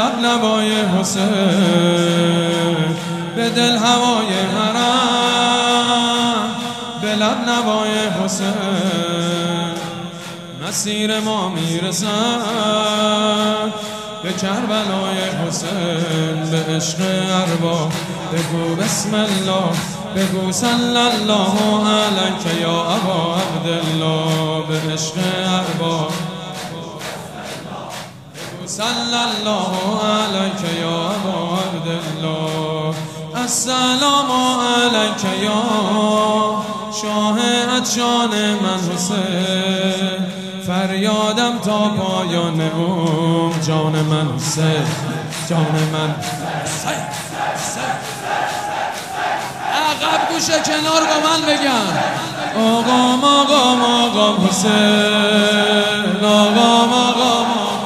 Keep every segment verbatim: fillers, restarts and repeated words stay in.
لب لبای حسین، به دل هوای حرم، به لب لبای حسین. مسیر ما میرسد به کربلای حسین، به عشق ارباب بگو بسم الله، بگو صلی الله علیک یا ابا عبدالله. به عشق ارباب بگو صلی الله علیک یا ابا عبدالله. السلام علیک یا شاه عطشان من حسین، فریادم تا پایان عمر جان من حسین، جان من عقب گوشه کنار با من بگم آقام آقام آقام حسین، آقام آقام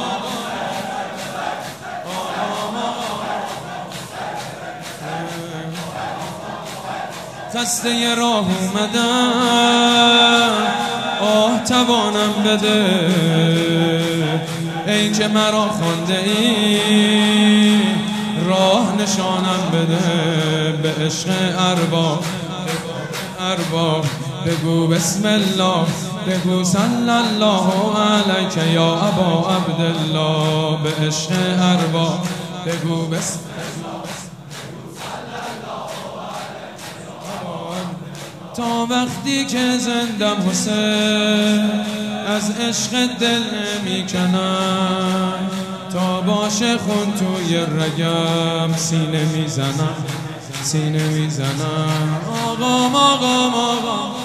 خسته راه اومدم آه توانم بده، ای که مرا خوانده ای راه نشانم بده. به عشق ارباب ارباب بگو بسم الله، بگو صلی الله علیک یا ابا عبدالله. به عشق ارباب بگو بسم تا وقتی که زندم حسین از عشق دل میکنم، تا باشه خون توی رگم سینه میزنم، سینه میزنم. آقام آقام آقام